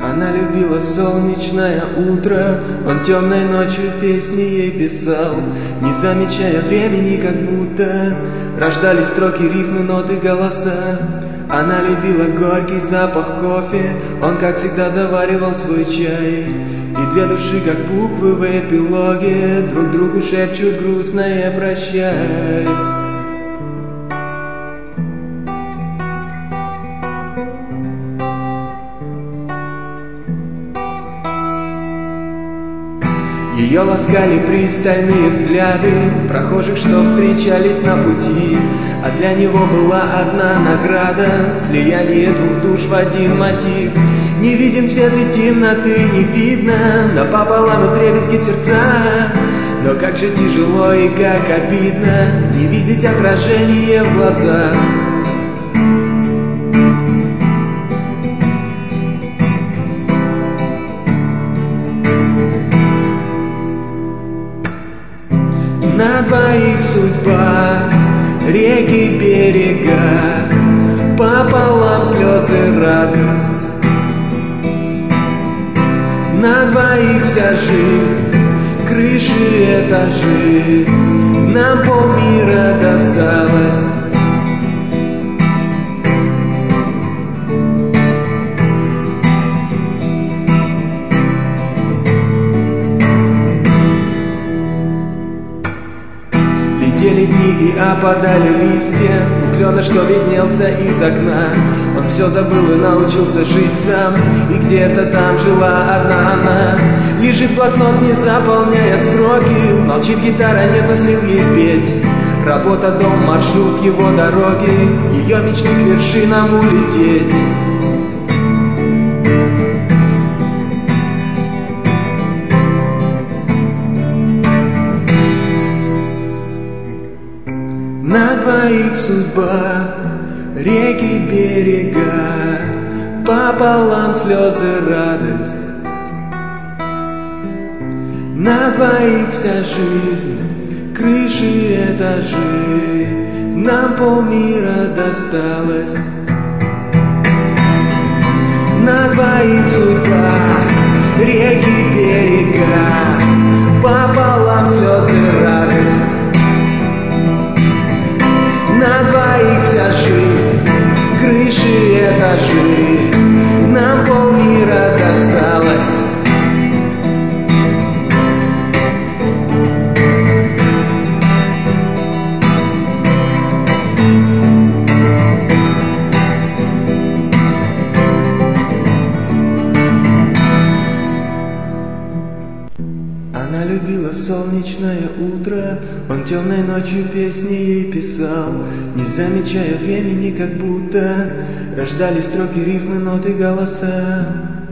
Она любила солнечное утро, он темной ночью песни ей писал, не замечая времени, как будто рождались строки, рифмы, ноты, голоса. Она любила горький запах кофе, он, как всегда, заваривал свой чай. И две души, как буквы в эпилоге, друг другу шепчут грустное «прощай». Ее ласкали пристальные взгляды прохожих, что встречались на пути. А для него была одна награда — слияние двух душ в один мотив. Не виден цвет и темноты, не видно напополам и вдребезги сердца. Но как же тяжело и как обидно не видеть отражение в глазах. На двоих судьба, реки, берега, пополам слезы, радость. На двоих вся жизнь, крыши, этажи, нам полмира досталось. Летели дни и опадали листья, у клена, что виднелся из окна. Он все забыл и научился жить сам, и где-то там жила одна она. Лежит блокнот, не заполняя строки, молчит гитара, нету сил ей петь. Работа, дом, маршрут его дороги, ее мечты к вершинам улететь. На двоих судьба, реки, берега, пополам слезы, радость. На двоих вся жизнь, крыши, этажи, нам полмира досталось. На двоих судьба, реки, берега, пополам слезы, радость. На двоих вся жизнь, крыши, этажи, нам полмира досталось. Она любила солнечное утро, он темной ночью песни ей писал, не замечая времени, как будто рождались строки, рифмы, ноты, голоса.